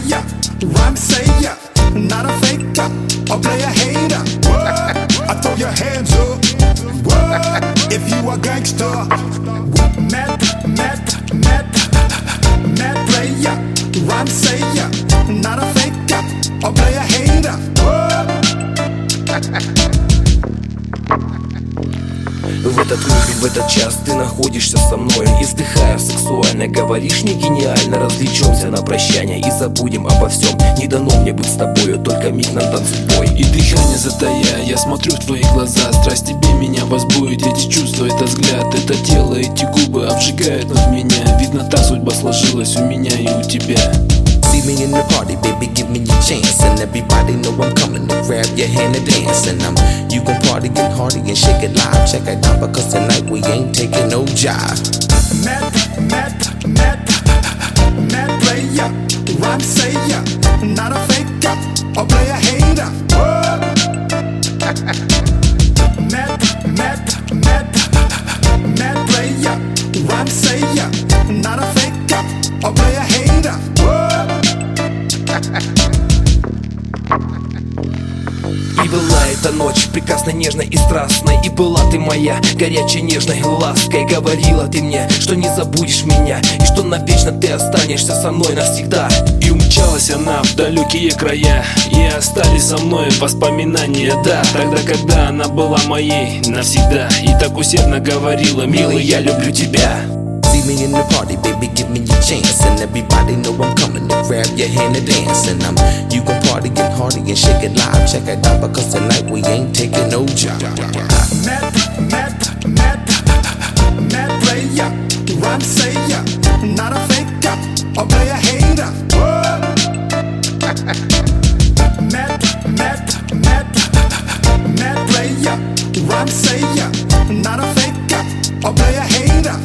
player, rhyme sayer, not a faker, or play a hater. I throw your hands up, if you a gangster. Mad player, rhyme sayer, not a faker, or play a hater. В этот миг, в этот час ты находишься со мной, издыхая сексуально, говоришь не гениально. Развлечемся на прощание и забудем обо всем. Не дано мне быть с тобою, только миг нам дан судьбой. И дыхание затая, я смотрю в твои глаза. Страсть тебе меня возбудит, эти чувства, это взгляд, это тело, эти губы обжигают над меня. Видно, та судьба сложилась у меня и у тебя. See me in the party, baby, give me your chance. And everybody know I'm coming to grab your hand and dance. And you gon' party, get hardy and shake it live. Check it out, because tonight we ain't taking no jive. Mad player, rhyme sayer, not a faker, or play a hater. Mad player, rhyme sayer, not a faker, or play a hater. И была эта ночь прекрасной, нежной и страстной. И была ты моя горячей, нежной лаской. Говорила ты мне, что не забудешь меня, и что навечно ты останешься со мной навсегда. И умчалась она в далекие края, и остались со мной воспоминания. Да, тогда, когда она была моей навсегда, и так усердно говорила: милый, я люблю тебя. See me in the party, baby, give me your chance. And everybody know I'm coming to grab your hand and dance. And you gon' party, get hardy and shake it live. Check it out, because tonight we ain't taking no jive. Mad player, rhyme sayer, not a faker, or play a hater. Mad player, rhyme sayer, not a faker, or play a hater.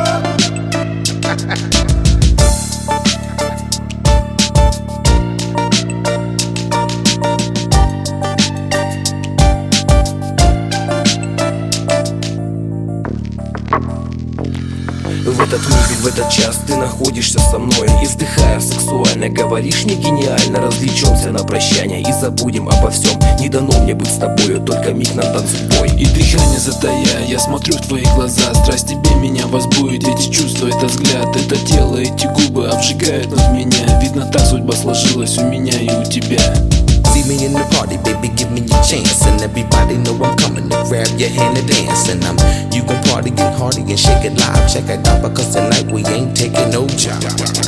В этот миг, в этот час ты находишься со мной, издыхая сексуально, говоришь не гениально. Развлечемся на прощание и забудем обо всем. Не дано мне быть с тобою, только миг нам дан судьбой. И дыхание затая, я смотрю в твои глаза. Страсть тебе меня возбудит, эти чувства, это взгляд, это тело, эти губы обжигают над меня. Видно, так судьба сложилась у меня и у тебя. See me in the party, baby, give me your chance. And everybody know I'm coming to grab your hand and dance. And you gon' party, get hardy and shake it live. Check it out, because tonight we ain't taking no jive.